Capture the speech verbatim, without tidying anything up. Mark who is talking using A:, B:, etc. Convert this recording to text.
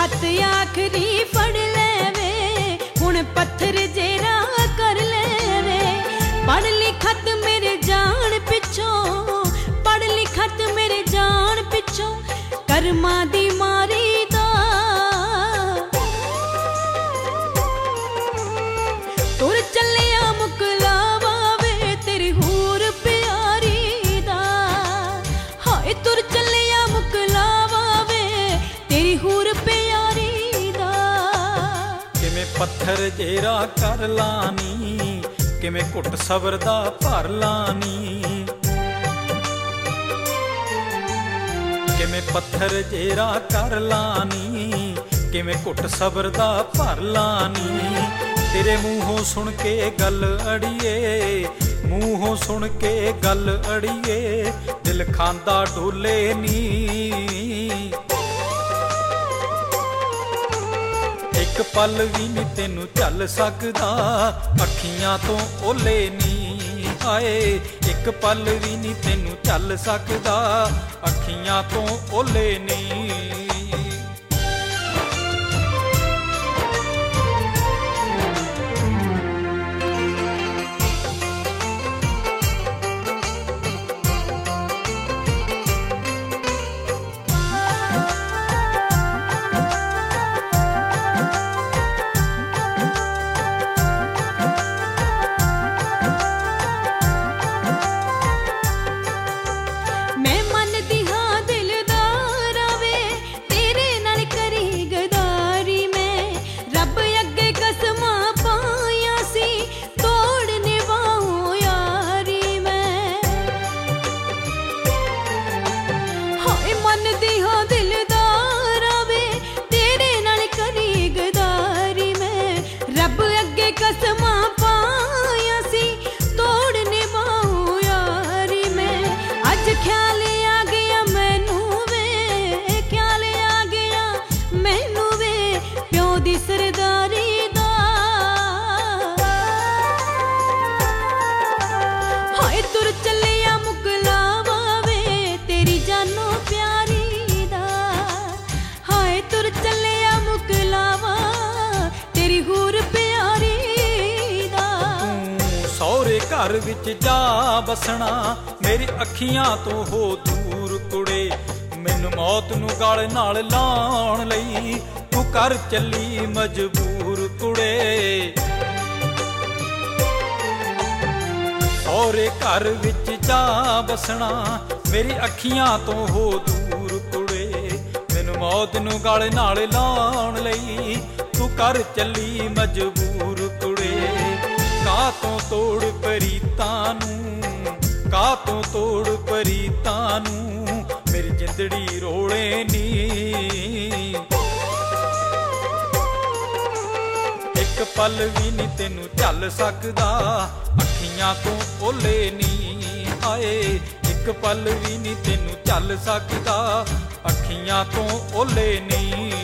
A: हथ आखरी फड़ लेवे हुण पत्थर जेरा कर लेवे। पढ़ लिखत मेरे जान पिछों, पढ़ लिखत मेरे जान पिछों कर्मा दी मारी दा। तुर चलिया मुकलावा वे तेरी हूर प्यारी दा। हाय तुर चलिया मुकलावा वे तेरी हूर प्यारी दा।
B: किवें पत्थर जेरा कर लानी, किवें घुट सबर दा भर लानी। किवें पत्थर जेरा कर लानी, किवें घुट सबर दा भर लानी। तेरे मूहों सुन के गल अड़िए, मूहों सुन के गल अड़िए दिल खांदा डोले नी। एक पल भी नी तेनू झल सकदा अखियां तो ओले नी। हाय एक पल भी नी तेनू झल सकदा अखियां तो ओले नी। घर विच जा बसना मेरी अखियां तो हो दूर कुड़े। मैनू मौत नू गल नाल लाउण लई तू कर चली मजबूर कुड़े। सौरे घर विच जा बसना मेरी अखियां तो हो दूर कुड़े। मैनू मौत नू गल नाल लाउण लई तू कर चली मजबूर कुड़े। कातों तोड़ परीतां नू, कातों तोड़ परीतां नू मेरी जिंदड़ी रोले नी। एक पल भी नी तेनू झल सकदा अखियां तो ओले नी। हाय एक पल भी नी तेनू झल सकदा अखियां तो ओले नी।